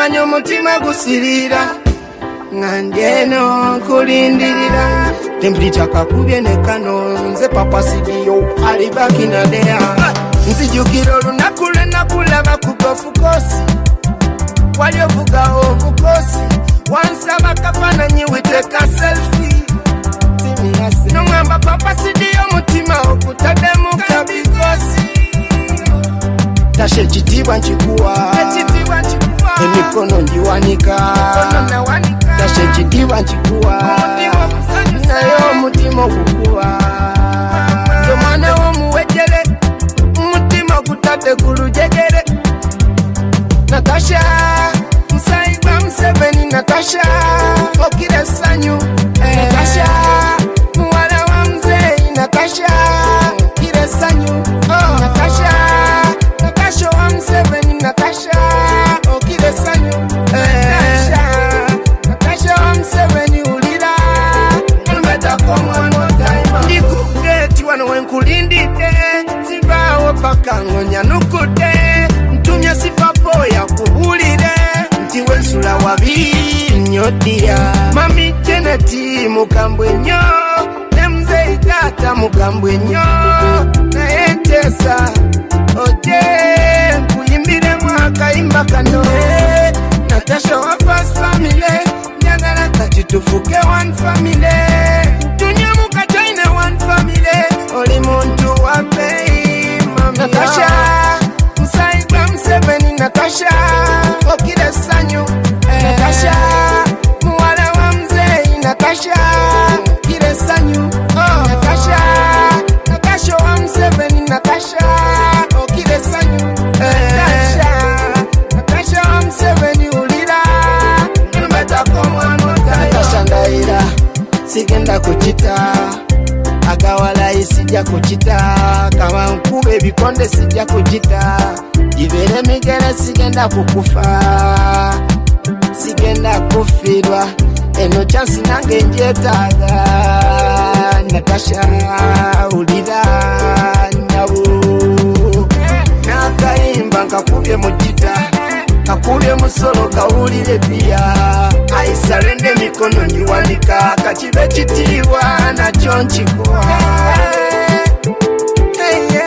Simanyo mutima gusirira ngandeno kulindirira temperature kakubye ne kano nze papa sidiyo ali back in there nzijukira lunakule nakulaba ku golf course wali ovuga ovukosi wansaba kafananyi witeka selfie timiyasi nongamba papa sidiyo mutima okutademu kabikosi tashe ekitiibwa nkikuwa emikono njiwanika tashe ekitiibwa nkikuwa naye omutima okukuwa omwana w'omuwejjere omutima gutadde ku lujegere Natasha Musaiba Museveni Natasha okira essanyu Natasha muwala wa mzee Natasha okira essanyu Natasha wa Museveni Natasha okira essanyu Natasha wa Museveni ulira olumedako one more time ndikugeti wano wenkulindidde sibaawo paka ngonyanukudde ntumya sipapo ya kuhulire nti wensula wabi nyodia mami Jeneti mukambwe nnyo ne mzee Tata mukambwe nnyo naye ntesa oje nkuyimbiremu akayimba kano Natasha wa first family njagala kati tufuke one family tunye mukataine one family oli muntu wa bei mami Natasha Musaiba Museveni Natasha okira essanyu Natasha muwala wa mzee Natasha okira essanyu Natasha wa Museveni Natasha okira essanyu Natasha wa Museveni ulira olumedako one more time Natasha ndayira sigenda kukita akawala isijja kukita kama nkube ebikonde sijja kukita ibere migere sigenda kukufa sigenda kufirwa eno chance nange njetaga Natasha ulira nyabu nakayimba nkakubye mukita kakubye musolo kawulire pia aisarende mikono njiwanika kakibe kitiibwa nakyo nkikuwa